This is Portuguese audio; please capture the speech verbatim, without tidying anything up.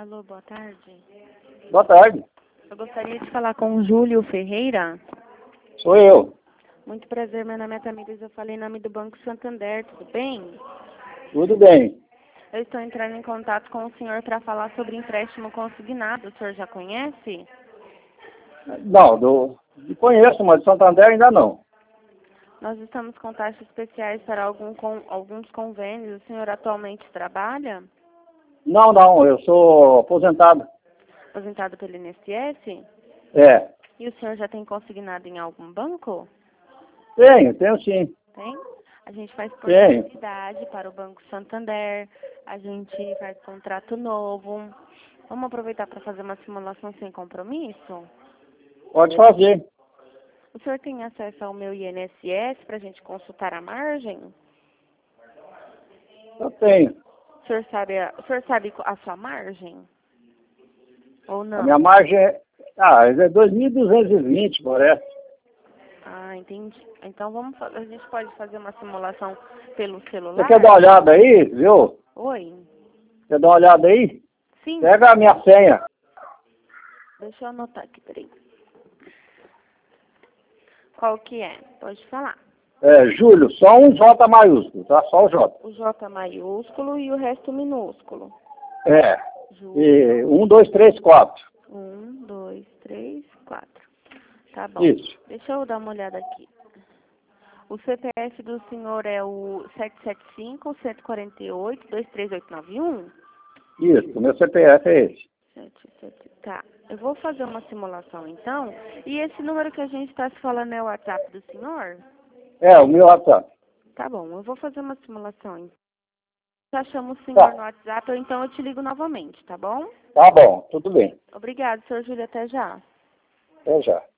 Alô, boa tarde. Boa tarde. Eu gostaria de falar com o Júlio Ferreira. Sou eu. Muito prazer, meu nome é Tamires, eu falei em nome do Banco Santander, tudo bem? Tudo bem. Eu estou entrando em contato com o senhor para falar sobre empréstimo consignado, o senhor já conhece? Não, do, conheço, mas de Santander ainda não. Nós estamos com taxas especiais para algum, com, alguns convênios, o senhor atualmente trabalha? Não, não, eu sou aposentado. Aposentado pelo I N S S? É. E o senhor já tem consignado em algum banco? Tenho, tenho sim. Tem? A gente faz Tenho. portabilidade para o Banco Santander, a gente faz contrato novo. Vamos aproveitar para fazer uma simulação sem compromisso? Pode fazer. O senhor tem acesso ao meu I N S S para a gente consultar a margem? Eu tenho. O senhor sabe a, o senhor sabe a sua margem? Ou A não? minha margem é, ah, é dois mil duzentos e vinte, parece. Ah, entendi. Então vamos fa- a gente pode fazer uma simulação pelo Você celular? quer dar uma olhada aí, viu? Oi? Quer dar uma olhada aí? Sim. Pega a minha senha. Deixa eu anotar aqui, peraí. Qual que é? Pode falar. É, Júlio, só um J maiúsculo, tá? Só o J. O J maiúsculo e o resto minúsculo. É. Júlio. E um, dois, três, quatro. Um, dois, três, quatro. Tá bom. Isso. Deixa eu dar uma olhada aqui. O C P F do senhor é o sete sete cinco, um quatro oito, dois três oito nove um? Isso, meu C P F é esse. Sete, sete, tá. Eu vou fazer uma simulação então. E esse número que a gente está se falando é o WhatsApp do senhor? É, o meu WhatsApp. Tá bom, eu vou fazer uma simulação. Então. Já chamo o senhor Tá. no WhatsApp, ou então eu te ligo novamente, tá bom? Tá bom, tudo bem. Obrigada, senhor Júlio, até já. Até já.